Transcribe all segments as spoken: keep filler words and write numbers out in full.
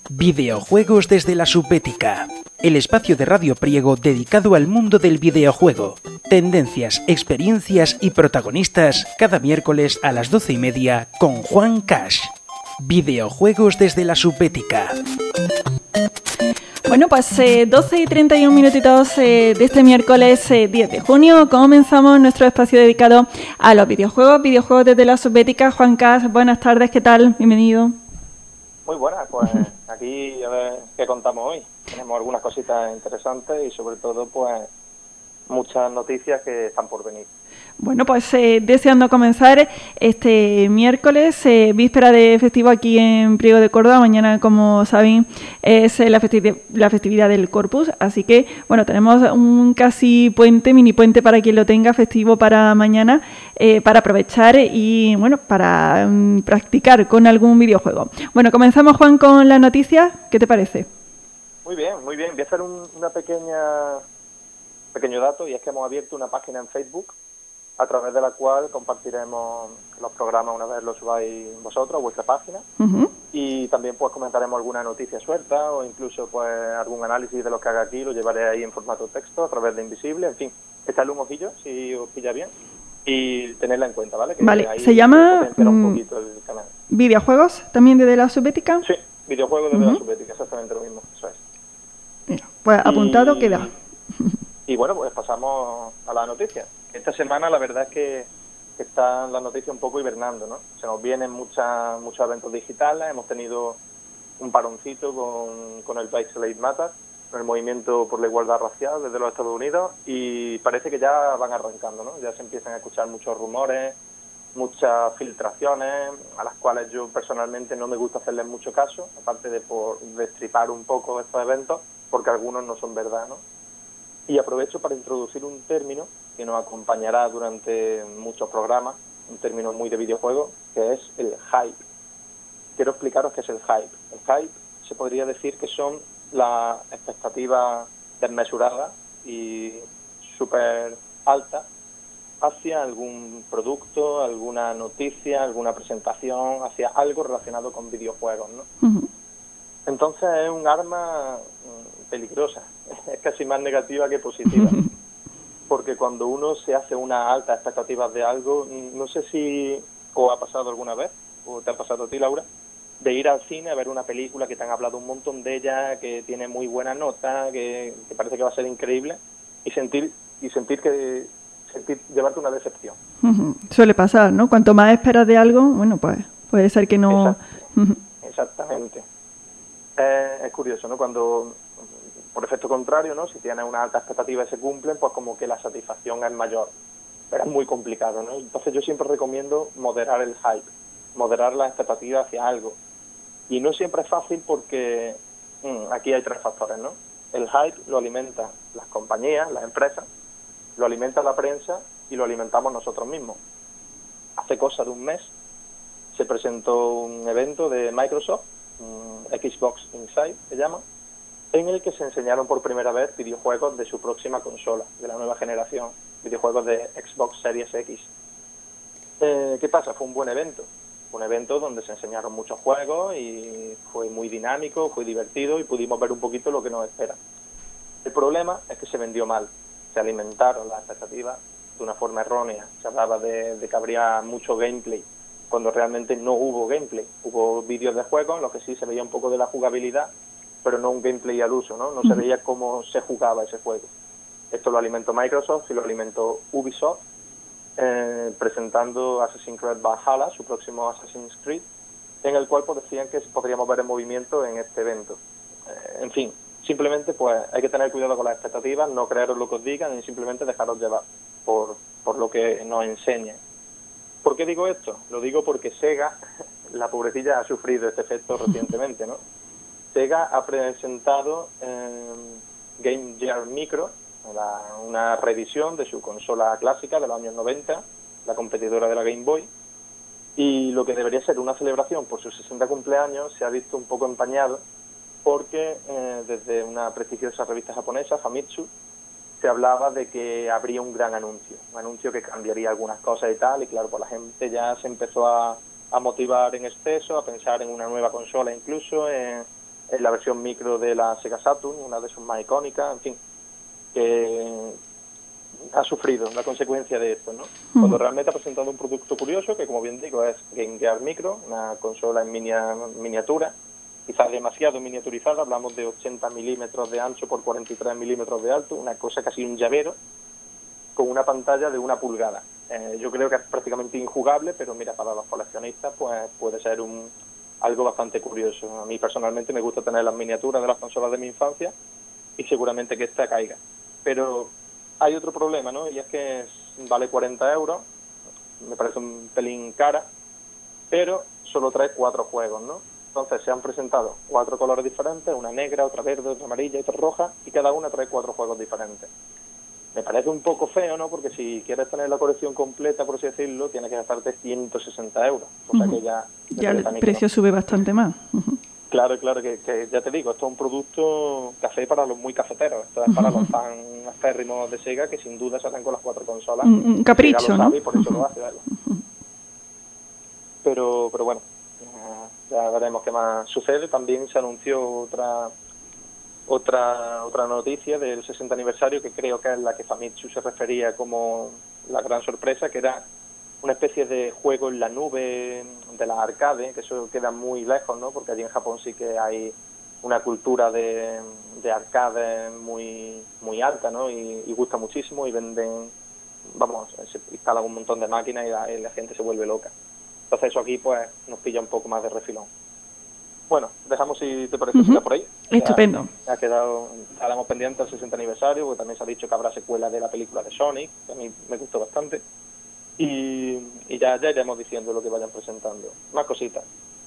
Videojuegos desde la Subbética, el espacio de Radio Priego dedicado al mundo del videojuego. Tendencias, experiencias y protagonistas cada miércoles a las doce y media con Juan Cash. Videojuegos desde la Subbética. Bueno, pues eh, doce y treinta y un minutitos eh, de este miércoles eh, diez de junio comenzamos nuestro espacio dedicado a los videojuegos, videojuegos desde la Subbética. Juan Cash, buenas tardes, ¿qué tal? Bienvenido. Muy buenas, pues aquí a ver qué contamos hoy. Tenemos algunas cositas interesantes y sobre todo pues muchas noticias que están por venir. Bueno, pues eh, deseando comenzar este miércoles, eh, víspera de festivo aquí en Priego de Córdoba. Mañana, como saben, es eh, la, festi- la festividad del Corpus, así que, bueno, tenemos un casi puente, mini puente para quien lo tenga, festivo para mañana, eh, para aprovechar y, bueno, para um, practicar con algún videojuego. Bueno, comenzamos, Juan, con las noticias. ¿Qué te parece? Muy bien, muy bien. Voy a hacer un una pequeña pequeño dato, y es que hemos abierto una página en Facebook a través de la cual compartiremos los programas una vez los subáis vosotros a vuestra página. Uh-huh. Y también pues comentaremos alguna noticia suelta o incluso pues algún análisis de lo que haga aquí, lo llevaré ahí en formato texto a través de Invisible. En fin, echarle un ojillo si os pilla bien y tenerla en cuenta, ¿vale? Que vale, ahí se llama un poquito el canal. ¿Videojuegos también desde la Subbética? Sí, videojuegos desde uh-huh. la Subbética, exactamente lo mismo, eso es. Mira, pues apuntado y... queda. Y bueno, pues pasamos a la noticia. Esta semana la verdad es que están las noticias un poco hibernando, ¿no? Se nos vienen muchas, muchos eventos digitales, hemos tenido un paroncito con, con el Black Lives Matter, con el movimiento por la igualdad racial desde los Estados Unidos, y parece que ya van arrancando, ¿no? Ya se empiezan a escuchar muchos rumores, muchas filtraciones, a las cuales yo personalmente no me gusta hacerles mucho caso, aparte de por destripar un poco estos eventos, porque algunos no son verdad, ¿no? Y aprovecho para introducir un término que nos acompañará durante muchos programas, un término muy de videojuego, que es el hype. Quiero explicaros qué es el hype. El hype se podría decir que son las expectativas desmesuradas y súper altas hacia algún producto, alguna noticia, alguna presentación, hacia algo relacionado con videojuegos, ¿no? Uh-huh. Entonces es un arma peligrosa, es casi más negativa que positiva, porque cuando uno se hace unas altas expectativas de algo, no sé si os ha pasado alguna vez, o te ha pasado a ti, Laura, de ir al cine a ver una película que te han hablado un montón de ella, que tiene muy buena nota, que, que parece que va a ser increíble, y sentir y sentir que sentir llevarte una decepción. Uh-huh. Suele pasar, ¿no? Cuanto más esperas de algo, bueno, pues puede ser que no... Exacto. Uh-huh. Exactamente. Eh, es curioso, ¿no? Cuando, por efecto contrario, ¿no? Si tienes una alta expectativa y se cumplen, pues como que la satisfacción es mayor. Pero es muy complicado, ¿no? Entonces yo siempre recomiendo moderar el hype, moderar la expectativa hacia algo. Y no siempre es fácil porque mmm, aquí hay tres factores, ¿no? El hype lo alimenta las compañías, las empresas, lo alimenta la prensa y lo alimentamos nosotros mismos. Hace cosa de un mes se presentó un evento de Microsoft, Xbox Inside se llama, en el que se enseñaron por primera vez videojuegos de su próxima consola, de la nueva generación, videojuegos de Xbox Series X. Eh, ¿Qué pasa? Fue un buen evento, un evento donde se enseñaron muchos juegos y fue muy dinámico, fue divertido y pudimos ver un poquito lo que nos espera. El problema es que se vendió mal, se alimentaron las expectativas de una forma errónea, se hablaba de, de que habría mucho gameplay, cuando realmente no hubo gameplay. Hubo vídeos de juegos en los que sí se veía un poco de la jugabilidad, pero no un gameplay al uso, ¿no? No se veía cómo se jugaba ese juego. Esto lo alimentó Microsoft y lo alimentó Ubisoft, eh, presentando Assassin's Creed Valhalla, su próximo Assassin's Creed, en el cual pues, decían que podríamos ver en movimiento en este evento. Eh, en fin, simplemente pues hay que tener cuidado con las expectativas, no creeros lo que os digan y simplemente dejaros llevar por, por lo que nos enseñen. ¿Por qué digo esto? Lo digo porque Sega, la pobrecilla, ha sufrido este efecto recientemente, ¿no? Sega ha presentado eh, Game Gear Micro, la, una reedición de su consola clásica de los años noventa, la competidora de la Game Boy, y lo que debería ser una celebración por su sesenta cumpleaños se ha visto un poco empañado porque eh, desde una prestigiosa revista japonesa, Famitsu, se hablaba de que habría un gran anuncio, un anuncio que cambiaría algunas cosas y tal, y claro, pues la gente ya se empezó a, a motivar en exceso, a pensar en una nueva consola incluso, en, es la versión micro de la Sega Saturn, una de sus más icónicas, en fin, que ha sufrido la consecuencia de esto, ¿no? Uh-huh. Cuando realmente ha presentado un producto curioso, que como bien digo es Game Gear Micro, una consola en minia, miniatura, quizás demasiado miniaturizada, hablamos de ochenta milímetros de ancho por cuarenta y tres milímetros de alto, una cosa casi un llavero, con una pantalla de una pulgada. Eh, yo creo que es prácticamente injugable, pero mira, para los coleccionistas pues puede ser un algo bastante curioso. A mí personalmente me gusta tener las miniaturas de las consolas de mi infancia y seguramente que esta caiga. Pero hay otro problema, ¿no? Y es que es, vale cuarenta euros, me parece un pelín cara, pero solo trae cuatro juegos, ¿no? Entonces se han presentado cuatro colores diferentes, una negra, otra verde, otra amarilla y otra roja, y cada una trae cuatro juegos diferentes. Me parece un poco feo, ¿no? Porque si quieres tener la colección completa, por así decirlo, tienes que gastarte ciento sesenta euros. O sea que ya... Ya el precio sube bastante más. Uh-huh. Claro, claro, que, que ya te digo, esto es un producto café para los muy cafeteros. Esto es para uh-huh. los fans acérrimos de Sega, que sin duda salen con las cuatro consolas. Un, un capricho, Sega lo ¿no? sabe y por eso uh-huh. lo hace, ¿verdad? Uh-huh. Pero, pero bueno, ya veremos qué más sucede. También se anunció otra... Otra otra noticia del sesenta aniversario, que creo que es la que Famitsu se refería como la gran sorpresa, que era una especie de juego en la nube de la arcade, que eso queda muy lejos, ¿no? Porque allí en Japón sí que hay una cultura de, de arcade muy muy alta, ¿no? Y, y gusta muchísimo y venden, vamos, se instalan un montón de máquinas y la, y la gente se vuelve loca. Entonces eso aquí pues nos pilla un poco más de refilón. Bueno, dejamos, si te parece, uh-huh. por ahí. Estupendo. Ya, ha quedado, estaremos pendientes del sesenta aniversario, porque también se ha dicho que habrá secuela de la película de Sonic, que a mí me gustó bastante. Y, y ya, ya iremos diciendo lo que vayan presentando. Más cositas.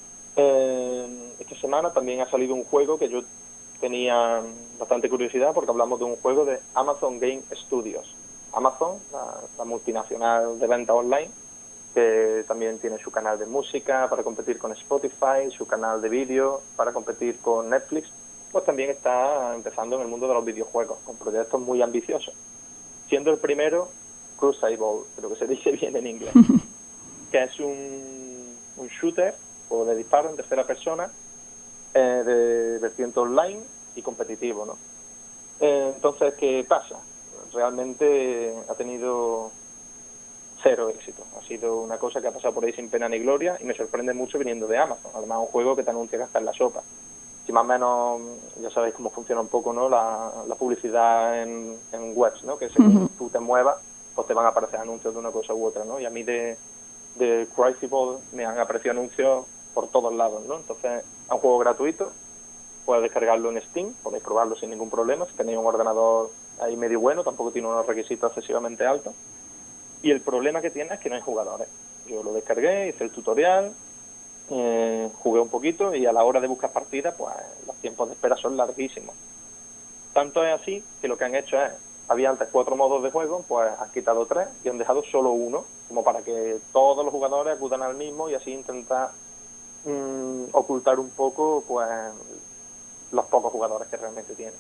Eh, esta semana también ha salido un juego que yo tenía bastante curiosidad, porque hablamos de un juego de Amazon Game Studios. Amazon, la, la multinacional de venta online, que también tiene su canal de música para competir con Spotify, su canal de vídeo para competir con Netflix, pues también está empezando en el mundo de los videojuegos, con proyectos muy ambiciosos. Siendo el primero, Crucible, creo que se dice bien en inglés, que es un, un shooter o de disparo en tercera persona, eh, de vertiente online y competitivo, ¿no? Eh, entonces, ¿qué pasa? Realmente ha tenido... cero éxito. Ha sido una cosa que ha pasado por ahí sin pena ni gloria y me sorprende mucho viniendo de Amazon. Además, un juego que te anuncia que está en la sopa. Si más o menos, ya sabéis cómo funciona un poco, ¿no? La, la publicidad en, en webs, ¿no? Que según uh-huh. tú te muevas, pues te van a aparecer anuncios de una cosa u otra, ¿no? Y a mí de, de Crucible me han aparecido anuncios por todos lados, ¿no? Entonces, es un juego gratuito, puedes descargarlo en Steam, podéis probarlo sin ningún problema. Si tenéis un ordenador ahí medio bueno, tampoco tiene unos requisitos excesivamente altos. Y el problema que tiene es que no hay jugadores. Yo lo descargué, hice el tutorial, eh, jugué un poquito y a la hora de buscar partidas, pues los tiempos de espera son larguísimos. Tanto es así que lo que han hecho es, había antes cuatro modos de juego, pues han quitado tres y han dejado solo uno, como para que todos los jugadores acudan al mismo y así intentar mmm, ocultar un poco pues los pocos jugadores que realmente tienen.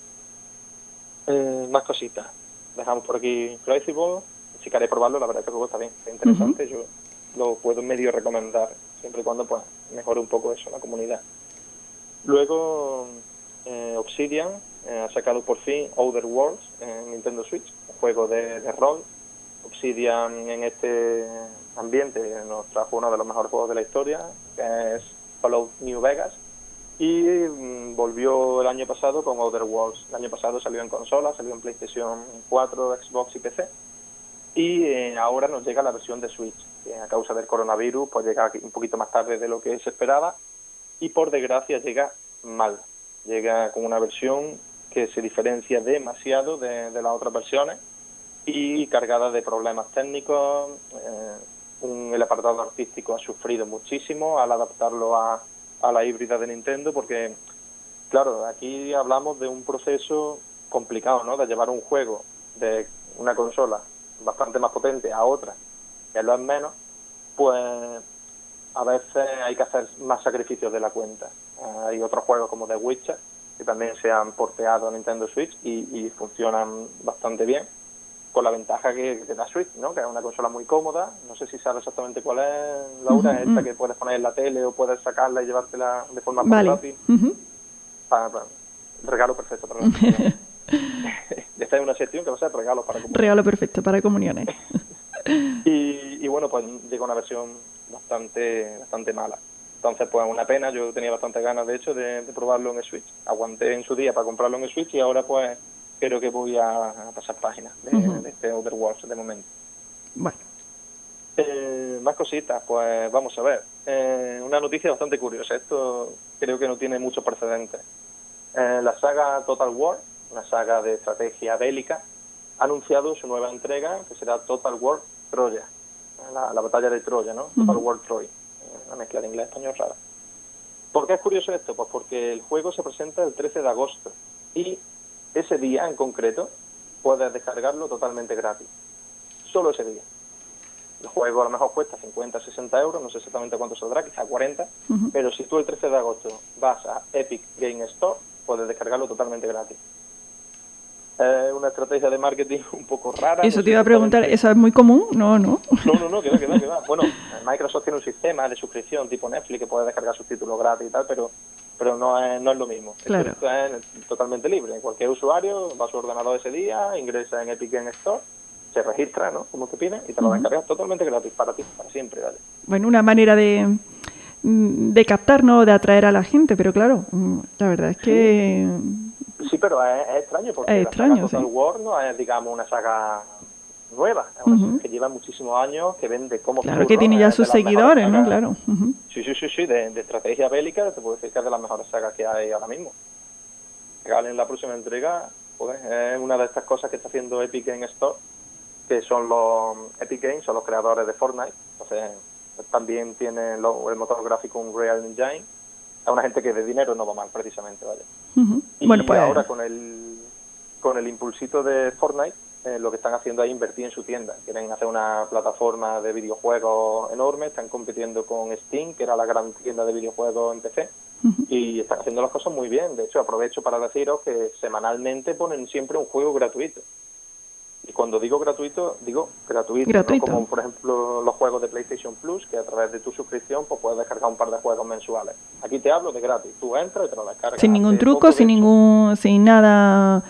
Eh, más cositas. Dejamos por aquí Crucible. Si queréis probarlo, la verdad es que el juego está bien, está interesante. Uh-huh. Yo lo puedo medio recomendar, siempre y cuando pues mejore un poco eso, la comunidad. Luego, eh, Obsidian eh, ha sacado por fin Outer Worlds en Nintendo Switch, un juego de, de rol. Obsidian en este ambiente nos trajo uno de los mejores juegos de la historia, que es Fallout New Vegas, y mm, volvió el año pasado con Outer Worlds. El año pasado salió en consola, salió en PlayStation cuatro, Xbox y P C. Y eh, ahora nos llega la versión de Switch, que a causa del coronavirus pues llega un poquito más tarde de lo que se esperaba y por desgracia llega mal. Llega con una versión que se diferencia demasiado de, de las otras versiones y cargada de problemas técnicos. Eh, un, el apartado artístico ha sufrido muchísimo al adaptarlo a, a la híbrida de Nintendo, porque, claro, aquí hablamos de un proceso complicado, ¿no? De llevar un juego de una consola bastante más potente a otra que lo es menos, pues a veces hay que hacer más sacrificios de la cuenta. Uh, hay otros juegos como The Witcher que también se han porteado a Nintendo Switch y, y funcionan bastante bien, con la ventaja que, que da Switch, ¿no? Que es una consola muy cómoda. No sé si sabes exactamente cuál es, Laura. Uh-huh. Es esta que puedes poner en la tele o puedes sacarla y llevártela de forma vale. portátil. Uh-huh. para, para, regalo perfecto para la comunidad. Esta es una sección que va a ser regalos para comuniones. Regalo perfecto para comuniones. y, y bueno, pues llegó una versión bastante bastante mala. Entonces, pues una pena, yo tenía bastante ganas, de hecho, de, de probarlo en Switch. Aguanté en su día para comprarlo en Switch y ahora, pues, creo que voy a, a pasar páginas de, uh-huh. de este Outer Worlds de momento. Bueno. Eh, más cositas, pues vamos a ver. Eh, una noticia bastante curiosa, esto creo que no tiene muchos precedentes. Eh, la saga Total War, una saga de estrategia bélica, ha anunciado su nueva entrega, que será Total War Troya, la, la batalla de Troya, ¿no? Total uh-huh. War Troy. Una mezcla de inglés español rara. ¿Por qué es curioso esto? Pues porque el juego se presenta el trece de agosto y ese día en concreto puedes descargarlo totalmente gratis. Solo ese día. El juego a lo mejor cuesta cincuenta, sesenta euros, no sé exactamente cuánto saldrá, quizá cuarenta, uh-huh. pero si tú el trece de agosto vas a Epic Game Store, puedes descargarlo totalmente gratis. Es una estrategia de marketing un poco rara. Eso no te iba a preguntar, ¿eso es muy común? No, no. No, no, no, que va, que va, que va. Bueno, Microsoft tiene un sistema de suscripción tipo Netflix que puede descargar sus títulos gratis y tal, pero pero no es, no es lo mismo. Claro. Esto es totalmente libre. Cualquier usuario va a su ordenador ese día, ingresa en Epic Game Store, se registra, ¿no? Como te piden, y te lo uh-huh. descargas totalmente gratis para ti, para siempre, ¿vale? Bueno, una manera de, de captar, ¿no? De atraer a la gente, pero claro, la verdad es que... Sí, sí pero es, es extraño, porque es la extraño, saga Total sí. War no es, digamos, una saga nueva, es una uh-huh. saga que lleva muchísimos años, que vende como Claro, que tiene ya sus seguidores, ¿no? Claro. Uh-huh. Sí, sí, sí, sí, de, de estrategia bélica, te puedo decir que es de las mejores sagas que hay ahora mismo. En la próxima entrega, pues, es una de estas cosas que está haciendo Epic Game Store, que son los Epic Games, son los creadores de Fortnite, entonces también tienen lo, el motor gráfico Unreal Engine. Es una gente que de dinero no va mal, precisamente, vaya. Uh-huh. Y bueno, pues... ahora con el con el impulsito de Fortnite, eh, lo que están haciendo es invertir en su tienda. Quieren hacer una plataforma de videojuegos enorme, están compitiendo con Steam, que era la gran tienda de videojuegos en P C, uh-huh. y están haciendo las cosas muy bien. De hecho, aprovecho para deciros que semanalmente ponen siempre un juego gratuito. Y cuando digo gratuito, digo gratuito, gratuito. ¿no? Como por ejemplo los juegos de PlayStation Plus, que a través de tu suscripción pues puedes descargar un par de juegos mensuales. Aquí te hablo de gratis, tú entras y te lo descargas. Sin ningún truco, sin ningún, sin nada,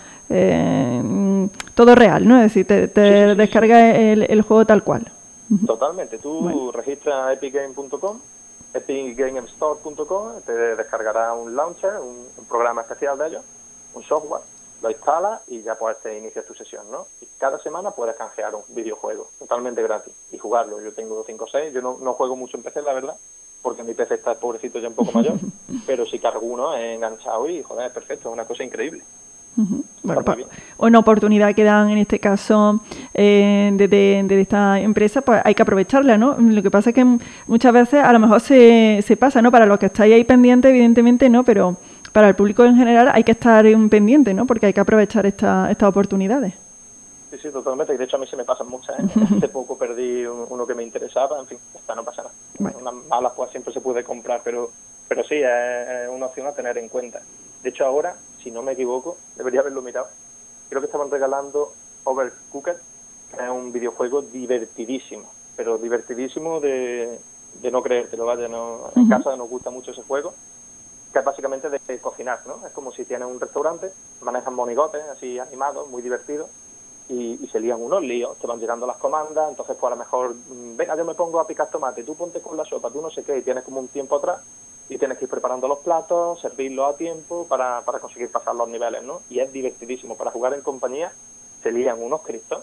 eh, todo real, ¿no? Es decir, te, te sí, sí, descargas sí. El, el juego tal cual. Totalmente, tú bueno. registras epic game punto com, epic game store punto com, te descargará un launcher, un, un programa especial de ellos, un software. Lo instalas y ya pues te inicias tu sesión, ¿no? Y cada semana puedes canjear un videojuego totalmente gratis y jugarlo. Yo tengo cinco o seis, yo no, no juego mucho en P C, la verdad, porque mi P C está pobrecito ya un poco mayor, pero sí que alguno he enganchado y, joder, es perfecto, es una cosa increíble. Uh-huh. Bueno, pues, una oportunidad que dan en este caso eh, de, de, de esta empresa, pues hay que aprovecharla, ¿no? Lo que pasa es que muchas veces a lo mejor se, se pasa, ¿no? Para los que estáis ahí pendientes, evidentemente no, pero para el público en general hay que estar en pendiente, ¿no? Porque hay que aprovechar esta, estas oportunidades. Sí, sí, totalmente. Y de hecho a mí se me pasan muchas, ¿eh? Hace poco perdí uno que me interesaba, en fin, esta no pasa nada. Bueno. Unas malas pues siempre se puede comprar, pero pero sí, es una opción a tener en cuenta. De hecho ahora, si no me equivoco, debería haberlo mirado, creo que estaban regalando Overcooked, que es un videojuego divertidísimo, pero divertidísimo de, de no creértelo, vaya, no, en uh-huh. casa nos gusta mucho ese juego, que es básicamente de cocinar, ¿no? Es como si tienes un restaurante, manejan monigotes así animados, muy divertidos, y, y se lían unos líos, te van llegando las comandas, entonces pues a lo mejor, venga, yo me pongo a picar tomate, tú ponte con la sopa, tú no sé qué, y tienes como un tiempo atrás, y tienes que ir preparando los platos, servirlos a tiempo para, para conseguir pasar los niveles, ¿no? Y es divertidísimo, para jugar en compañía se lían unos cristos,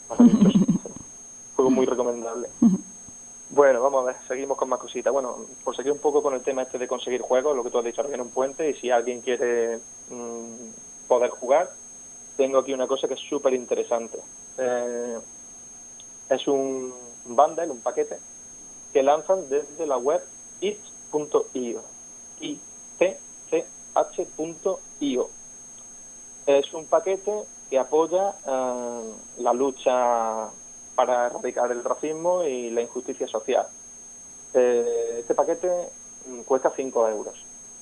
juego muy recomendable. Bueno, vamos a ver, seguimos con más cositas. Bueno, por seguir un poco con el tema este de conseguir juegos, lo que tú has dicho, ahora viene un puente y si alguien quiere mmm, poder jugar, tengo aquí una cosa que es súper interesante. Eh, es un bundle, un paquete, que lanzan desde la web itch punto io, i t c h punto i o. Es un paquete que apoya eh, la lucha para erradicar el racismo y la injusticia social. Eh, este paquete mm, cuesta cinco euros.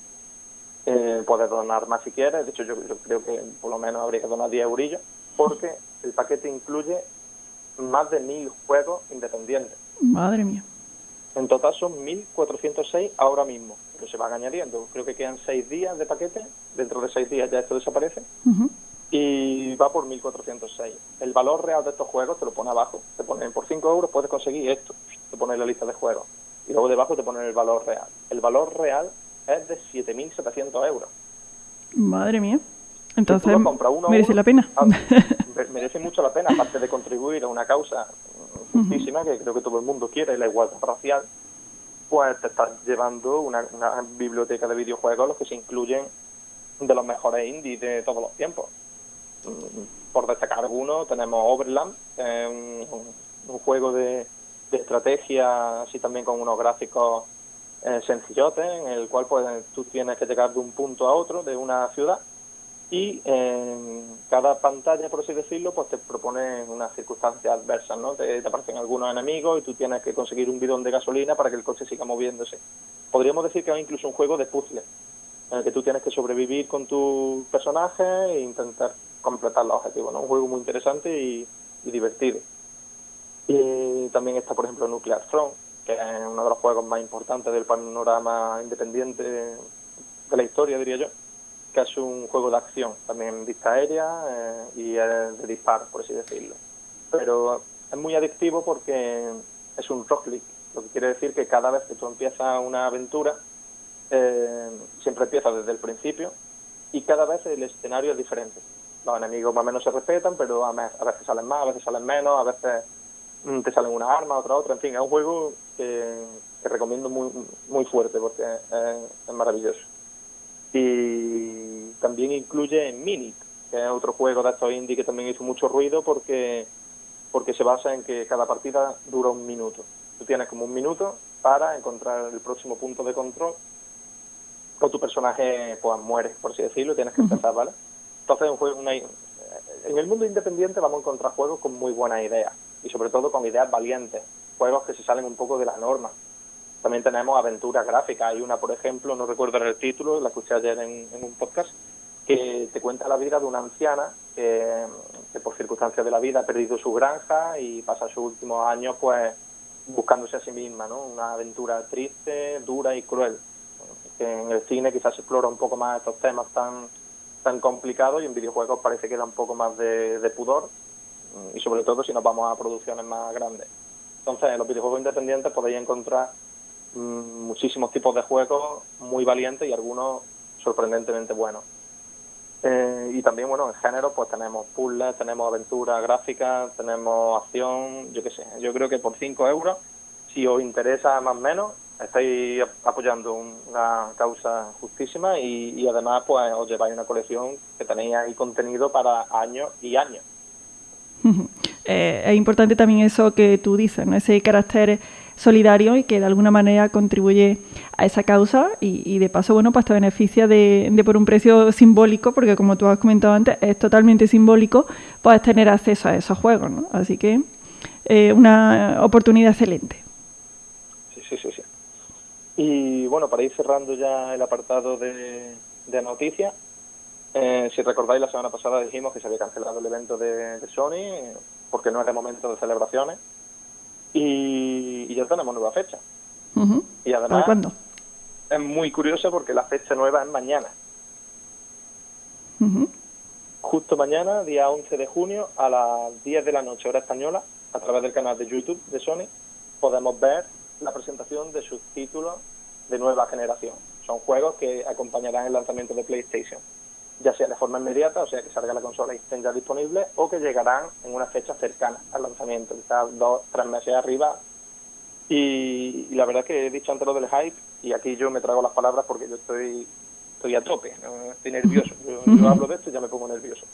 Eh, puedes donar más si quieres, de hecho yo, yo creo que por lo menos habría que donar diez eurillos, porque el paquete incluye más de mil juegos independientes. Madre mía. En total son mil cuatrocientos seis ahora mismo, pero se van añadiendo. Creo que quedan seis días de paquete, dentro de seis días ya esto desaparece, uh-huh. y va por mil cuatrocientos seis. El valor real de estos juegos te lo pone abajo, te ponen por cinco euros puedes conseguir esto, te pone la lista de juegos, y luego debajo te ponen el valor real. El valor real es de siete mil setecientos euros. Madre mía. Entonces, si uno merece uno, la pena. A, merece mucho la pena, aparte de contribuir a una causa justísima, uh-huh. que creo que todo el mundo quiere, la igualdad racial, pues te estás llevando una, una biblioteca de videojuegos los que se incluyen de los mejores indies de todos los tiempos. Por destacar algunos, tenemos Overland, eh, un, un juego de, de estrategia, así también con unos gráficos eh, sencillotes, en el cual pues tú tienes que llegar de un punto a otro de una ciudad, y eh, cada pantalla, por así decirlo, pues te propone unas circunstancias adversas, ¿no? Te, te aparecen algunos enemigos y tú tienes que conseguir un bidón de gasolina para que el coche siga moviéndose. Podríamos decir que es incluso un juego de puzzle, en el que tú tienes que sobrevivir con tu personaje e intentar completar los objetivos, ¿no? Un juego muy interesante y, y divertido. Y también está, por ejemplo, Nuclear Throne, que es uno de los juegos más importantes del panorama independiente de la historia, diría yo, que es un juego de acción, también en vista aérea eh, y es de disparo, por así decirlo. Pero es muy adictivo porque es un roguelike, lo que quiere decir que cada vez que tú empiezas una aventura, eh, siempre empiezas desde el principio y cada vez el escenario es diferente. Los enemigos más o menos se respetan, pero a, me, a veces salen más, a veces salen menos, a veces mm, te salen una arma, otra otra, en fin, es un juego que, que recomiendo muy, muy fuerte porque es, es maravilloso. Y también incluye Minit, que es otro juego de estos indie que también hizo mucho ruido porque porque se basa en que cada partida dura un minuto. Tú tienes como un minuto para encontrar el próximo punto de control, o tu personaje pues muere, por así decirlo, tienes que empezar, ¿vale? Entonces un juego, una, en el mundo independiente vamos a encontrar juegos con muy buenas ideas, y sobre todo con ideas valientes, juegos que se salen un poco de la norma. También tenemos aventuras gráficas. Hay una, por ejemplo, no recuerdo el título, la escuché ayer en, en un podcast, que te cuenta la vida de una anciana que, que por circunstancias de la vida ha perdido su granja y pasa sus últimos años pues buscándose a sí misma, ¿no? Una aventura triste, dura y cruel. Que en el cine quizás se explora un poco más estos temas tan, tan complicados, y en videojuegos parece que da un poco más de, de pudor, y sobre todo si nos vamos a producciones más grandes. Entonces, en los videojuegos independientes podéis encontrar muchísimos tipos de juegos muy valientes y algunos sorprendentemente buenos. Eh, y también, bueno, en género pues tenemos puzzles, tenemos aventuras gráficas, tenemos acción, yo qué sé. Yo creo que por cinco euros, si os interesa más o menos, estáis apoyando una causa justísima y, y además pues os lleváis una colección que tenéis ahí contenido para años y años. Eh, es importante también eso que tú dices, ¿no? Ese carácter solidario y que de alguna manera contribuye a esa causa y, y de paso, bueno, pues te beneficia de, de por un precio simbólico, porque como tú has comentado antes, es totalmente simbólico, puedes tener acceso a esos juegos, ¿no? Así que eh, una oportunidad excelente. Sí, sí, sí, sí. Y bueno, para ir cerrando ya el apartado de, de noticias, eh, si recordáis, la semana pasada dijimos que se había cancelado el evento de, de Sony eh, porque no era momento de celebraciones. Y, y ya tenemos nueva fecha. Uh-huh. Y además, ¿cuándo? Es muy curioso porque la fecha nueva es mañana. Uh-huh. Justo mañana, día once de junio, a las diez de la noche, hora española, a través del canal de YouTube de Sony, podemos ver la presentación de sus títulos de nueva generación. Son juegos que acompañarán el lanzamiento de PlayStation, ya sea de forma inmediata, o sea que salga la consola y estén ya disponibles, o que llegarán en una fecha cercana al lanzamiento, quizás dos, tres meses arriba. Y, y la verdad es que he dicho antes lo del hype, y aquí yo me trago las palabras porque yo estoy estoy a tope, ¿no? Estoy nervioso. Yo, yo hablo de esto y ya me pongo nervioso.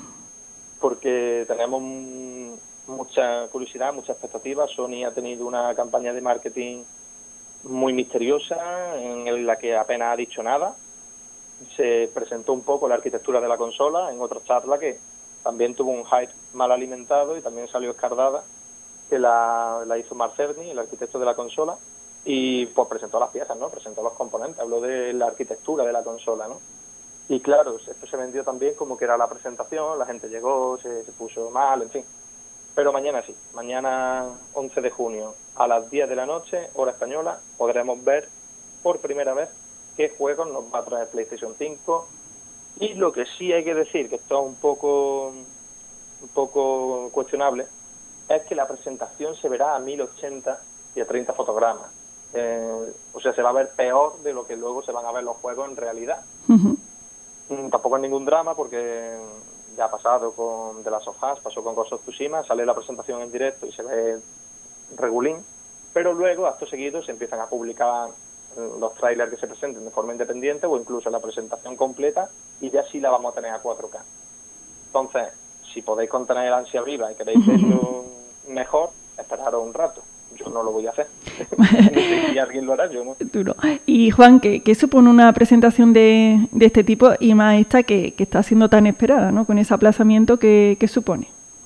Porque tenemos mucha curiosidad, mucha expectativa. Sony ha tenido una campaña de marketing muy misteriosa, en la que apenas ha dicho nada. Se presentó un poco la arquitectura de la consola en otra charla que también tuvo un hype mal alimentado y también salió escardada, que la, la hizo Mark Cerny, el arquitecto de la consola, y pues presentó las piezas, ¿no? Presentó los componentes, habló de la arquitectura de la consola, ¿no? Y claro, esto se vendió también como que era la presentación, la gente llegó, se, se puso mal, en fin. Pero mañana sí, mañana once de junio a las diez de la noche, hora española, podremos ver por primera vez qué juegos nos va a traer PlayStation cinco. Y lo que sí hay que decir, que esto es un poco, un poco cuestionable, es que la presentación se verá a mil ochenta y a treinta fotogramas. Eh, o sea, se va a ver peor de lo que luego se van a ver los juegos en realidad. Uh-huh. Tampoco es ningún drama porque ya ha pasado con The Last of Us, pasó con Ghost of Tsushima, sale la presentación en directo y se ve regulín, pero luego, acto seguido, se empiezan a publicar los trailers que se presenten de forma independiente o incluso la presentación completa y ya sí la vamos a tener a cuatro K. Entonces, si podéis contener el ansia viva y queréis verlo mejor, esperaros un rato. Yo no lo voy a hacer. No sé si alguien lo hará, yo no. Tú no. Y Juan, ¿qué, qué supone una presentación de, de este tipo y más esta que, que está siendo tan esperada, ¿no? Con ese aplazamiento, ¿qué, qué supone?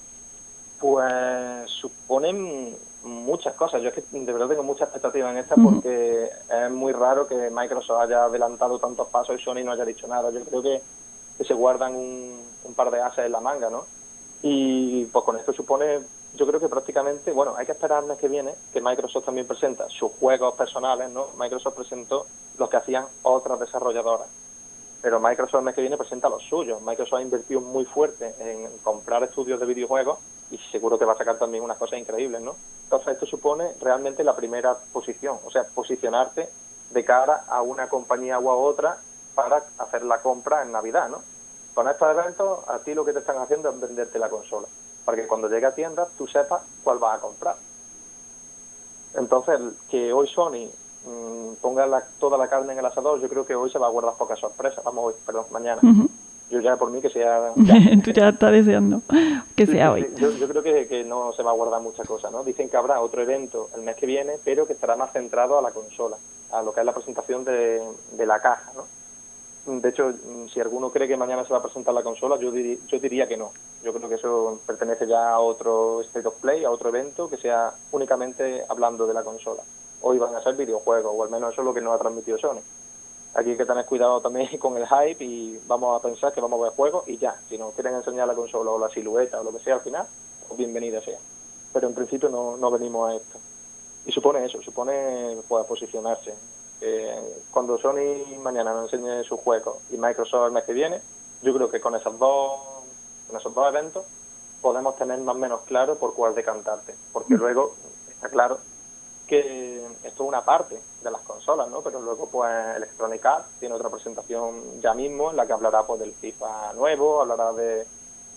Pues suponen muchas cosas. Yo es que de verdad tengo mucha expectativa en esta porque uh-huh. es muy raro que Microsoft haya adelantado tantos pasos y Sony no haya dicho nada. Yo creo que, que se guardan un, un par de ases en la manga, ¿no? Y pues con esto supone, yo creo que prácticamente, bueno, hay que esperar el mes que viene, que Microsoft también presenta sus juegos personales, ¿no? Microsoft presentó los que hacían otras desarrolladoras, pero Microsoft el mes que viene presenta los suyos. Microsoft ha invertido muy fuerte en comprar estudios de videojuegos y seguro que va a sacar también unas cosas increíbles, ¿no? Entonces esto supone realmente la primera posición, o sea, posicionarte de cara a una compañía u a otra para hacer la compra en Navidad, ¿no? Con estos eventos, a ti lo que te están haciendo es venderte la consola, para que cuando llegue a tiendas tú sepas cuál vas a comprar. Entonces, que hoy Sony mmm, ponga la, toda la carne en el asador, yo creo que hoy se va a guardar pocas sorpresas. Vamos hoy, perdón, mañana. Uh-huh. Yo ya por mí que sea... Ya. Tú ya estás deseando que sea sí, sí, hoy. Sí. Yo, yo creo que, que no se va a guardar muchas cosas, ¿no? Dicen que habrá otro evento el mes que viene, pero que estará más centrado a la consola, a lo que es la presentación de, de la caja, ¿no? De hecho, si alguno cree que mañana se va a presentar la consola, yo, dir, yo diría que no. Yo creo que eso pertenece ya a otro State of Play, a otro evento que sea únicamente hablando de la consola. Hoy van a ser videojuegos, o al menos eso es lo que nos ha transmitido Sony. Aquí hay que tener cuidado también con el hype y vamos a pensar que vamos a ver juegos y ya. Si nos quieren enseñar la consola o la silueta o lo que sea al final, pues bienvenida sea. Pero en principio no, no venimos a esto. Y supone eso, supone pues, posicionarse. Eh, cuando Sony mañana nos enseñe sus juegos y Microsoft el mes que viene, yo creo que con esos dos con esos dos eventos podemos tener más o menos claro por cuál decantarte, porque luego está claro que esto es una parte de las consolas, ¿no? Pero luego pues Electronic Arts tiene otra presentación ya mismo en la que hablará pues del FIFA nuevo, hablará de,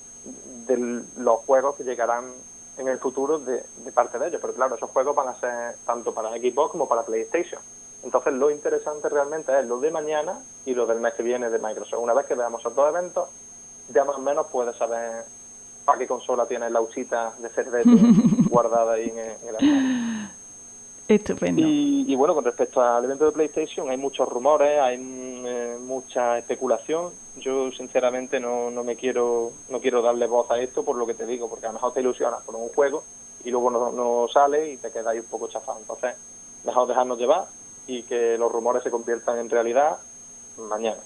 de los juegos que llegarán en el futuro de, de parte de ellos, pero claro, esos juegos van a ser tanto para Xbox como para PlayStation. Entonces lo interesante realmente es lo de mañana y lo del mes que viene de Microsoft. Una vez que veamos esos dos eventos, ya más o menos puedes saber para qué consola tienes la usita de Cervete guardada ahí en el, en el armario. Estupendo. Y, y bueno, con respecto al evento de PlayStation, hay muchos rumores, hay eh, mucha especulación. Yo sinceramente no, no me quiero no quiero darle voz a esto por lo que te digo, porque a lo mejor te ilusionas por un juego y luego no, no sale y te quedas ahí un poco chafado. Entonces, mejor dejarnos llevar y que los rumores se conviertan en realidad mañana.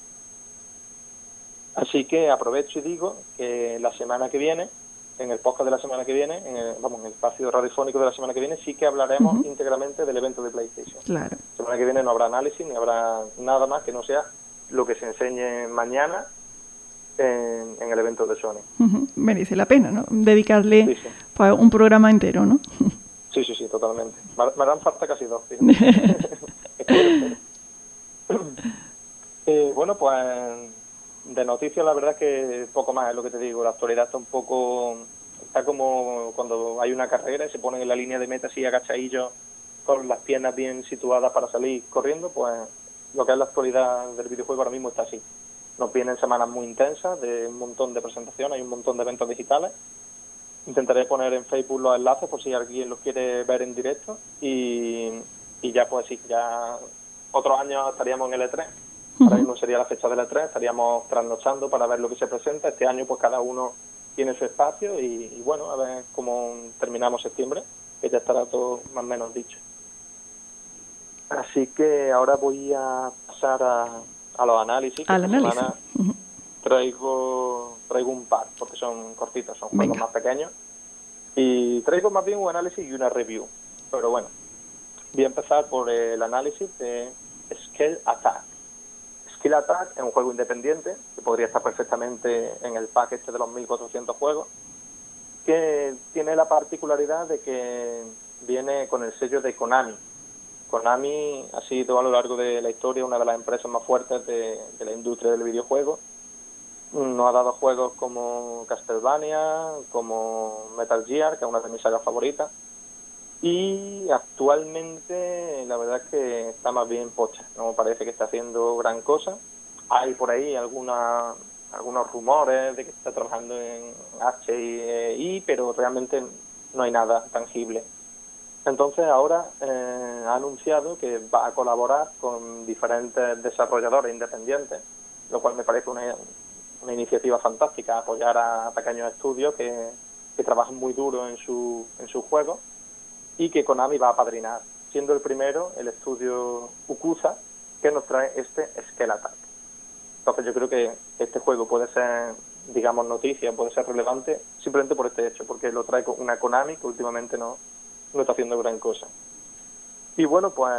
Así que aprovecho y digo que la semana que viene, en el podcast de la semana que viene, en el, vamos, en el espacio radiofónico de la semana que viene, sí que hablaremos uh-huh. íntegramente del evento de PlayStation. Claro. La semana que viene no habrá análisis, ni habrá nada más que no sea lo que se enseñe mañana en, en el evento de Sony. Uh-huh. Merece la pena, ¿no? Dedicarle sí, sí. Pues, un programa entero, ¿no? Sí, sí, sí, totalmente. Me, me harán falta casi dos. espero, espero. eh, bueno, pues de noticias la verdad es que poco más es lo que te digo. La actualidad está un poco... Está como cuando hay una carrera y se ponen en la línea de meta así agachadillos con las piernas bien situadas para salir corriendo, pues lo que es la actualidad del videojuego ahora mismo está así. Nos vienen semanas muy intensas de un montón de presentaciones, hay un montón de eventos digitales. Intentaré poner en Facebook los enlaces por si alguien los quiere ver en directo y, y ya pues sí, ya otros años estaríamos en el E tres. Ahora mismo sería la fecha del E tres, estaríamos trasnochando para ver lo que se presenta. Este año pues cada uno tiene su espacio y, y bueno, a ver cómo terminamos septiembre, que ya estará todo más o menos dicho. Así que ahora voy a pasar a, a los análisis. Al análisis. Semana uh-huh. traigo, traigo un par, porque son cortitos, son juegos Venga. más pequeños. Y traigo más bien un análisis y una review. Pero bueno, voy a empezar por el análisis de Scale Attack. Scale Attack es un juego independiente que podría estar perfectamente en el pack este de los mil cuatrocientos juegos, que tiene la particularidad de que viene con el sello de Konami. Konami ha sido a lo largo de la historia una de las empresas más fuertes de, de la industria del videojuego. Nos ha dado juegos como Castlevania, como Metal Gear, que es una de mis sagas favoritas, y actualmente la verdad es que está más bien pocha, no parece que está haciendo gran cosa. Hay por ahí alguna, algunos rumores de que está trabajando en H y I, pero realmente no hay nada tangible. Entonces ahora eh, ha anunciado que va a colaborar con diferentes desarrolladores independientes, lo cual me parece una, una iniciativa fantástica, apoyar a pequeños estudios que, que trabajan muy duro en su en sus juegos, y que Konami va a apadrinar, siendo el primero el estudio Yakuza, que nos trae este Scale Attack. Entonces yo creo que este juego puede ser, digamos, noticia, puede ser relevante simplemente por este hecho, porque lo trae una Konami que últimamente no, no está haciendo gran cosa. Y bueno, pues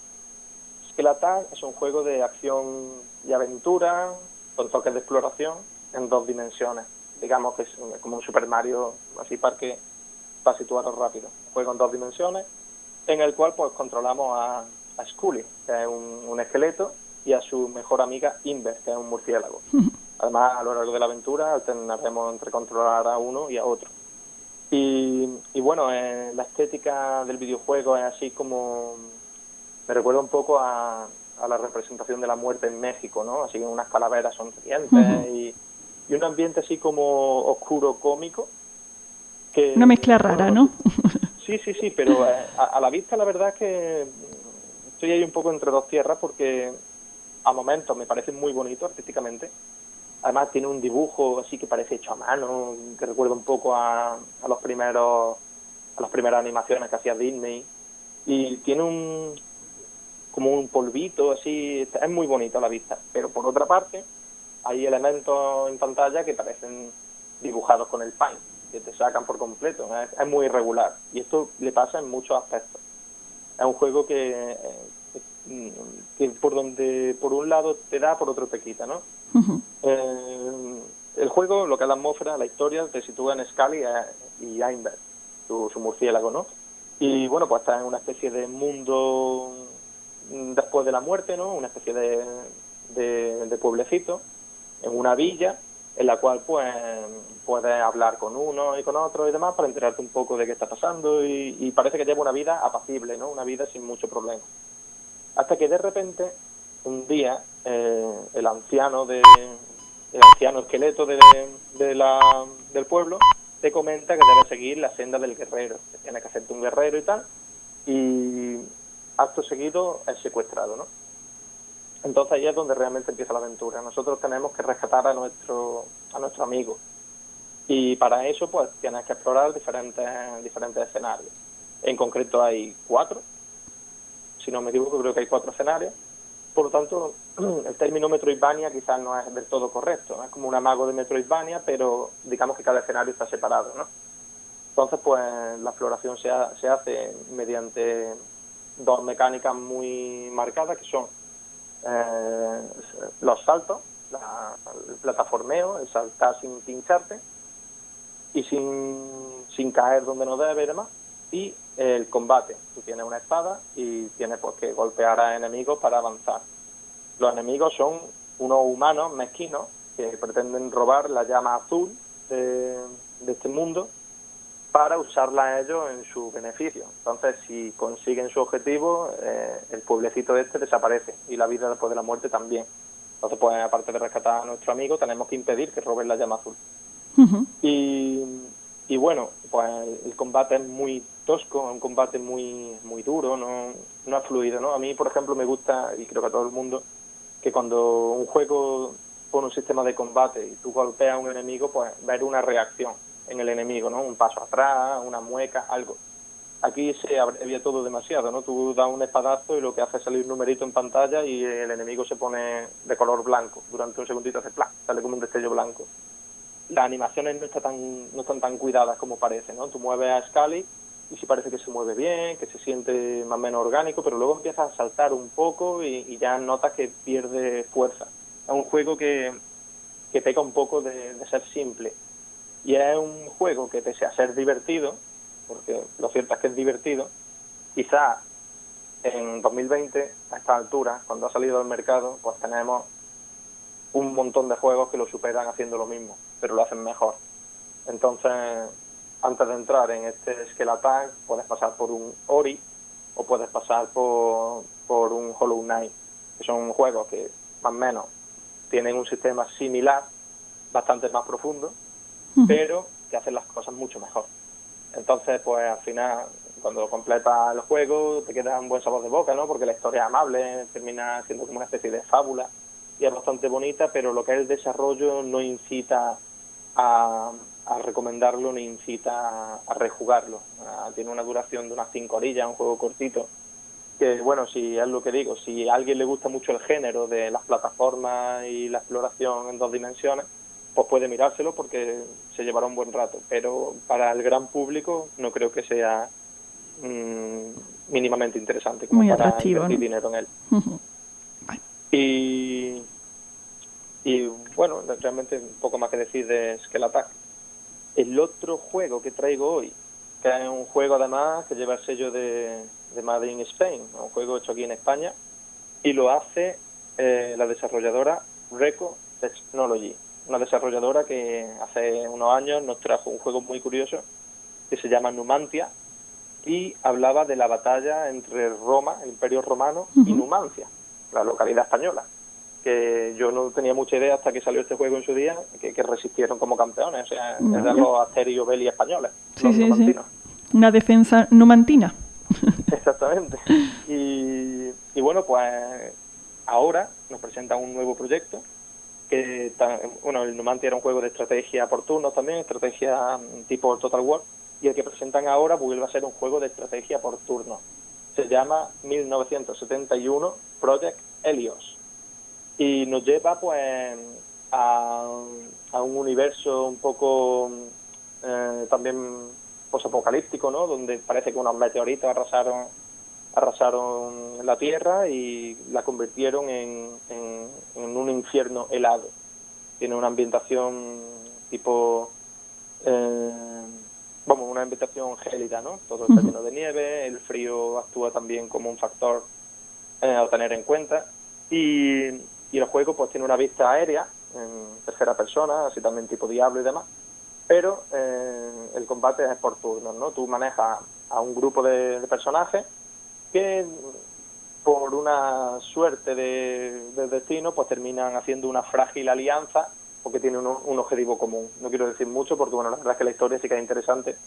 Scale Attack es un juego de acción y aventura con toques de exploración en dos dimensiones. Digamos que es como un Super Mario, así para que para situarlo rápido. Juego en dos dimensiones, en el cual pues controlamos a, a Scully, que es un, un esqueleto, y a su mejor amiga Inver, que es un murciélago. Además, a lo largo de la aventura alternaremos entre controlar a uno y a otro. Y, y bueno, eh, la estética del videojuego es así como... Me recuerda un poco a, a la representación de la muerte en México, ¿no? Así que unas calaveras sonrientes uh-huh. y, y un ambiente así como oscuro, cómico. Que, una mezcla rara, bueno, ¿no? Sí, sí, sí, pero eh, a, a la vista la verdad es que estoy ahí un poco entre dos tierras, porque a momentos me parece muy bonito artísticamente. Además tiene un dibujo así que parece hecho a mano, que recuerda un poco a, a los primeros a las primeras animaciones que hacía Disney, y tiene un como un polvito así, es muy bonito a la vista. Pero por otra parte hay elementos en pantalla que parecen dibujados con el Paint, que te sacan por completo, es, es muy irregular, y esto le pasa en muchos aspectos. Es un juego que, que por donde por un lado te da, por otro te quita, ¿no? Uh-huh. Eh, el juego, lo que es la atmósfera, la historia, te sitúa en Scully y Einberg, su, su murciélago, ¿no? Y bueno, pues está en una especie de mundo después de la muerte, ¿no? Una especie de, de, de pueblecito, en una villa, en la cual pues puedes hablar con uno y con otro y demás para enterarte un poco de qué está pasando, y, y parece que lleva una vida apacible, ¿no? Una vida sin mucho problema. Hasta que de repente, un día, eh, el anciano de el anciano esqueleto de, de la, del pueblo te comenta que debes seguir la senda del guerrero, que tienes que hacerte un guerrero y tal, y acto seguido es secuestrado, ¿no? Entonces ahí es donde realmente empieza la aventura. Nosotros tenemos que rescatar a nuestro a nuestro amigo, y para eso pues tienes que explorar diferentes diferentes escenarios. En concreto hay cuatro, si no me equivoco, creo que hay cuatro escenarios. Por lo tanto, el término Metroidvania quizás no es del todo correcto, es como un amago de Metroidvania, pero digamos que cada escenario está separado, ¿no? Entonces pues la exploración se, ha, se hace mediante dos mecánicas muy marcadas, que son eh, los saltos, la, el plataformeo, el saltar sin pincharte y sin, sin caer donde no debe y demás, y el combate. Tú tienes una espada y tienes pues que golpear a enemigos para avanzar. Los enemigos son unos humanos mezquinos que pretenden robar la llama azul de, de este mundo para usarla a ellos en su beneficio. Entonces, si consiguen su objetivo, eh, el pueblecito este desaparece, y la vida después de la muerte también. Entonces, pues aparte de rescatar a nuestro amigo, tenemos que impedir que roben la llama azul. Uh-huh. Y, y bueno, pues el combate es muy tosco, es un combate muy muy duro, no, no es fluido, ¿no? A mí, por ejemplo, me gusta, y creo que a todo el mundo, que cuando un juego pone un sistema de combate y tú golpeas a un enemigo, pues ver una reacción en el enemigo, ¿no? Un paso atrás, una mueca, algo. Aquí se abrevia todo demasiado, ¿no? Tú das un espadazo y lo que hace es salir un numerito en pantalla y el enemigo se pone de color blanco. Durante un segundito hace ¡plá!, sale como un destello blanco. las animaciones no están tan, no están tan cuidadas como parece, ¿no? Tú mueves a Scully y sí parece que se mueve bien, que se siente más o menos orgánico, pero luego empieza a saltar un poco y, y ya notas que pierde fuerza. Es un juego que, que peca un poco de, de ser simple. Y es un juego que, pese a ser divertido, porque lo cierto es que es divertido, quizás en dos mil veinte, a esta altura, cuando ha salido al mercado, pues tenemos un montón de juegos que lo superan haciendo lo mismo, pero lo hacen mejor. Entonces, antes de entrar en este Scale Attack, puedes pasar por un Ori o puedes pasar por, por un Hollow Knight, que son juegos que más o menos tienen un sistema similar, bastante más profundo, uh-huh. pero que hacen las cosas mucho mejor. Entonces, pues al final, cuando completas el juego, te queda un buen sabor de boca, ¿no? Porque la historia es amable, termina siendo como una especie de fábula y es bastante bonita, pero lo que es el desarrollo no incita a, a recomendarlo, ni incita a, a rejugarlo. Ah, tiene una duración de unas cinco orillas, un juego cortito, que bueno, si es lo que digo, si a alguien le gusta mucho el género de las plataformas y la exploración en dos dimensiones, pues puede mirárselo porque se llevará un buen rato, pero para el gran público no creo que sea mmm, mínimamente interesante como muy para atractivo, invertir ¿no? dinero en él. Uh-huh. y, y bueno, realmente un poco más que decir de Scale Attack. El otro juego que traigo hoy, que es un juego además que lleva el sello de, de Made in Spain, un juego hecho aquí en España, y lo hace eh, la desarrolladora Reco Technology, una desarrolladora que hace unos años nos trajo un juego muy curioso que se llama Numantia y hablaba de la batalla entre Roma, el Imperio Romano, uh-huh. y Numancia, la localidad española, que yo no tenía mucha idea hasta que salió este juego en su día, que, que resistieron como campeones, o sea, uh-huh. eran los Asterio Belli españoles, sí, los sí, numantinos. Sí. Una defensa numantina. Exactamente. Y, y bueno, pues ahora nos presentan un nuevo proyecto que, bueno, el Numantia era un juego de estrategia por turnos también, estrategia tipo Total War, y el que presentan ahora vuelve a ser un juego de estrategia por turnos. Se llama mil novecientos setenta y uno Project Helios y nos lleva pues a, a un universo un poco eh, también posapocalíptico, ¿no? Donde parece que unos meteoritos arrasaron arrasaron la Tierra y la convirtieron en, en, en un infierno helado. Tiene una ambientación tipo, eh, vamos, una ambientación gélida, ¿no? Todo está lleno de nieve, el frío actúa también como un factor eh, a tener en cuenta. Y, y el juego pues tiene una vista aérea, en tercera persona, así también tipo Diablo y demás, pero eh, el combate es por turnos, ¿no? Tú manejas a un grupo de, de personajes que por una suerte de, de destino pues terminan haciendo una frágil alianza porque tienen un, un objetivo común. No quiero decir mucho porque bueno, la verdad es que la historia sí que es interesante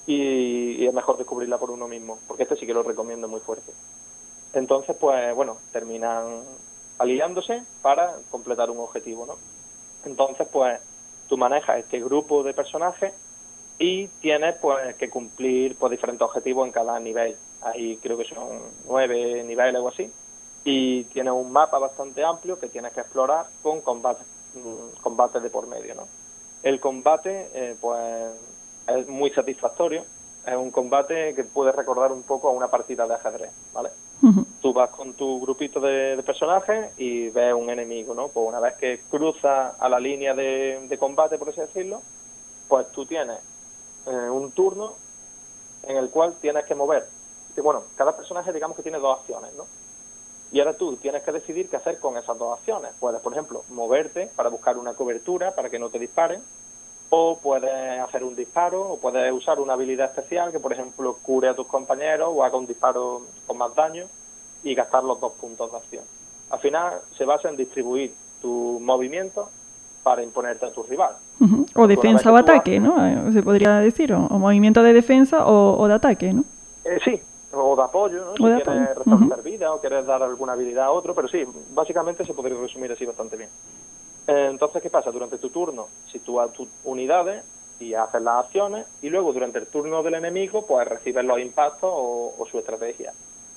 y, y es mejor descubrirla por uno mismo, porque este sí que lo recomiendo muy fuerte. Entonces pues bueno, terminan aliándose para completar un objetivo, ¿no? Entonces pues tú manejas este grupo de personajes y tienes pues que cumplir pues diferentes objetivos en cada nivel. Ahí creo que son nueve niveles o algo así. Y tienes un mapa bastante amplio que tienes que explorar con combates, combates de por medio, ¿no? El combate eh, pues es muy satisfactorio. Es un combate que puede recordar un poco a una partida de ajedrez, ¿vale? Uh-huh. Tú vas con tu grupito de, de personajes y ves un enemigo, ¿no? Pues una vez que cruzas a la línea de, de combate, por así decirlo, pues tú tienes eh, un turno en el cual tienes que mover. Bueno, cada personaje digamos que tiene dos acciones, ¿no? Y ahora tú tienes que decidir qué hacer con esas dos acciones. Puedes, por ejemplo, moverte para buscar una cobertura para que no te disparen, o puedes hacer un disparo, o puedes usar una habilidad especial que, por ejemplo, cure a tus compañeros o haga un disparo con más daño y gastar los dos puntos de acción. Al final se basa en distribuir tus movimientos para imponerte a tu rival. Uh-huh. O Porque defensa o ataque, haces... ¿no? Se podría decir, o, o movimiento de defensa o, o de ataque, ¿no? Eh, sí, o de apoyo, ¿no? Si de quieres apoyo. restablecer Uh-huh. vida o quieres dar alguna habilidad a otro, pero sí, básicamente se podría resumir así bastante bien. Eh, entonces, ¿qué pasa? Durante tu turno sitúas tus unidades y haces las acciones, y luego durante el turno del enemigo pues recibes los impactos o, o su estrategia.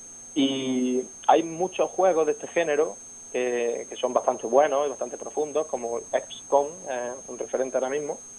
Y hay muchos juegos de este género eh, que son bastante buenos y bastante profundos, como X COM, eh, un referente ahora mismo,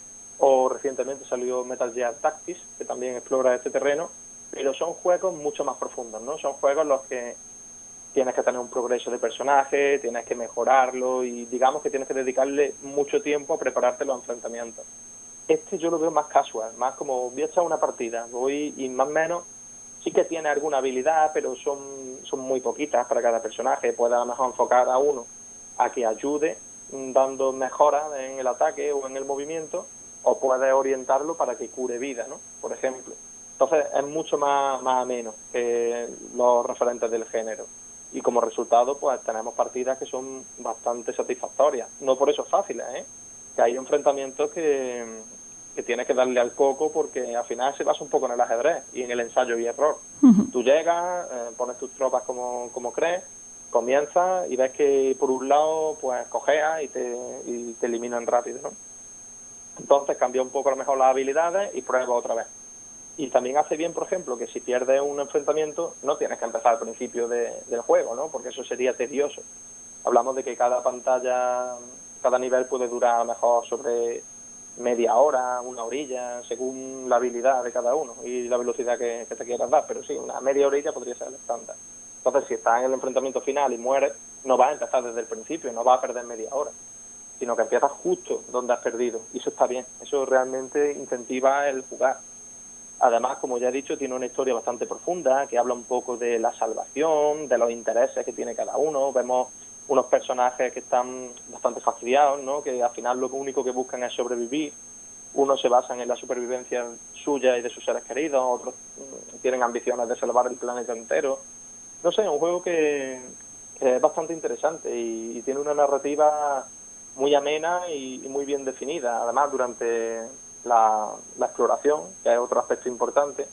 o recientemente salió Metal Gear Tactics, que también explora este terreno, pero son juegos mucho más profundos, ¿no? Son juegos en los que tienes que tener un progreso de personaje, tienes que mejorarlo y digamos que tienes que dedicarle mucho tiempo a prepararte los enfrentamientos. Este yo lo veo más casual, más como voy a echar una partida, voy y más o menos sí que tiene alguna habilidad, pero son, son muy poquitas para cada personaje. Puede a lo mejor enfocar a uno a que ayude dando mejoras en el ataque o en el movimiento, o puede orientarlo para que cure vida, ¿no? Por ejemplo. Entonces es mucho más, más ameno que los referentes del género. Y como resultado, pues tenemos partidas que son bastante satisfactorias. No por eso fáciles, ¿eh? Que hay enfrentamientos que, que tienes que darle al coco porque al final se basa un poco en el ajedrez y en el ensayo y error. Uh-huh. Tú llegas, eh, pones tus tropas como, como crees, comienzas y ves que por un lado pues cojeas y te, y te eliminan rápido, ¿no? Entonces cambia un poco a lo mejor las habilidades y prueba otra vez. Y también hace bien, por ejemplo, que si pierdes un enfrentamiento no tienes que empezar al principio de, del juego, ¿no? Porque eso sería tedioso. Hablamos de que cada pantalla, cada nivel puede durar a lo mejor sobre media hora, una orilla, según la habilidad de cada uno y la velocidad que, que te quieras dar. Pero sí, una media orilla podría ser el estándar. Entonces, si estás en el enfrentamiento final y mueres, no vas a empezar desde el principio, no vas a perder media hora, sino que empiezas justo donde has perdido. Y eso está bien, eso realmente incentiva el jugar. Además, como ya he dicho, tiene una historia bastante profunda que habla un poco de la salvación, de los intereses que tiene cada uno. Vemos unos personajes que están bastante fastidiados, ¿no? Que al final lo único que buscan es sobrevivir. Unos se basan en la supervivencia suya y de sus seres queridos, otros tienen ambiciones de salvar el planeta entero. No sé, es un juego que, que es bastante interesante y, y tiene una narrativa muy amena y, y muy bien definida. Además, durante La, la exploración, que es otro aspecto importante,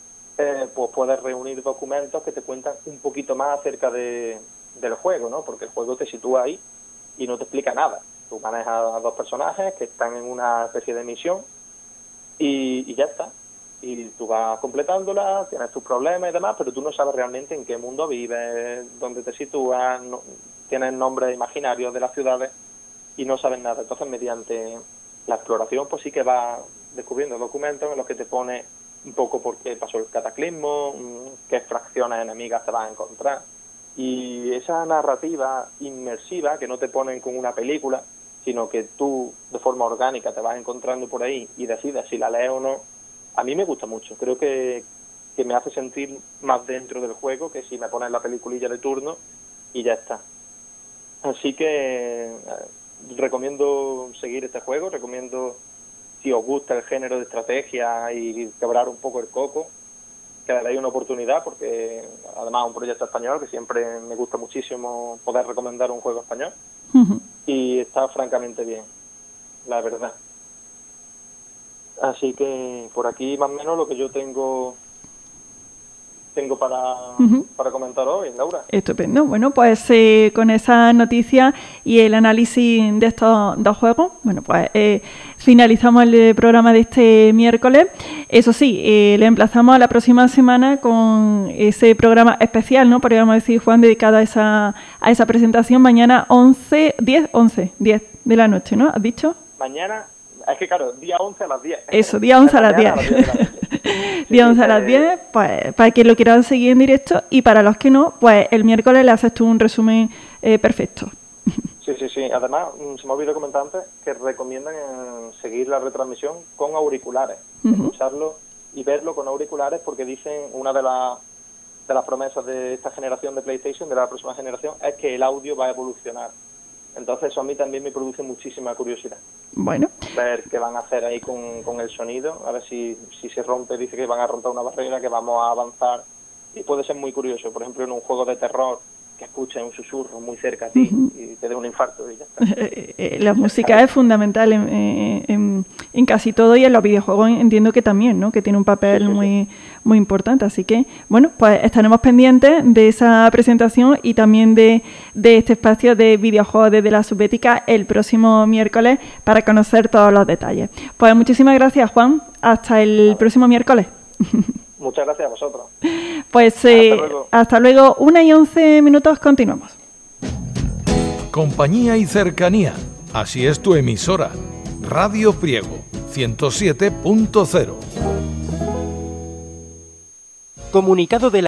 eh, pues puedes reunir documentos que te cuentan un poquito más acerca de, del juego, ¿no? Porque el juego te sitúa ahí y no te explica nada. Tú manejas a dos personajes que están en una especie de misión y, y ya está. Y tú vas completándola, tienes tus problemas y demás, pero tú no sabes realmente en qué mundo vives, dónde te sitúas, no, tienes nombres imaginarios de las ciudades y no sabes nada. Entonces, mediante la exploración, pues sí que va descubriendo documentos en los que te pone un poco por qué pasó el cataclismo, qué fracciones enemigas te vas a encontrar. Y esa narrativa inmersiva que no te ponen con una película, sino que tú de forma orgánica te vas encontrando por ahí y decides si la lees o no, a mí me gusta mucho. Creo que, que me hace sentir más dentro del juego que si me pones la peliculilla de turno y ya está. Así que recomiendo seguir este juego, recomiendo, si os gusta el género de estrategia y quebrar un poco el coco, que le deis una oportunidad, porque además es un proyecto español que siempre me gusta muchísimo poder recomendar un juego español. Uh-huh. Y está francamente bien, la verdad. Así que por aquí más o menos lo que yo tengo tengo para, uh-huh. para comentar hoy, Laura. Estupendo. Bueno, pues eh, con esa noticia y el análisis de estos dos juegos, bueno, pues eh, finalizamos el programa de este miércoles. Eso sí, eh, le emplazamos a la próxima semana con ese programa especial, ¿no? Podríamos decir, Juan, dedicado a esa, a esa presentación mañana once, diez, once, diez de la noche, ¿no? ¿Has dicho? Mañana, es que claro, día once a las diez. Eso, día once a las diez. Día once a las diez, pues para quien lo quiera seguir en directo, y para los que no, pues el miércoles le haces tú un resumen eh, perfecto. Sí, sí, sí. Además, se me ha olvidado comentar antes que recomiendan seguir la retransmisión con auriculares, uh-huh. escucharlo y verlo con auriculares, porque dicen, una de, la, de las promesas de esta generación de PlayStation, de la próxima generación, es que el audio va a evolucionar. Entonces eso a mí también me produce muchísima curiosidad. Bueno. Ver qué van a hacer ahí con, con el sonido, a ver si, si se rompe, dice que van a romper una barrera, que vamos a avanzar. Y puede ser muy curioso, por ejemplo, en un juego de terror, que escuches un susurro muy cerca a ti uh-huh. y te dé un infarto y ya está. La música es fundamental en, en, en casi todo, y en los videojuegos entiendo que también, ¿no? Que tiene un papel sí, sí, muy, sí. muy importante. Así que, bueno, pues estaremos pendientes de esa presentación y también de, de este espacio de videojuegos desde la Subbética el próximo miércoles para conocer todos los detalles. Pues muchísimas gracias, Juan. Hasta el vale. próximo miércoles. Muchas gracias a vosotros. Pues eh, hasta luego. Hasta luego. Una y once minutos, continuamos. Compañía y cercanía. Así es tu emisora. Radio Priego, ciento siete punto cero. Comunicado de la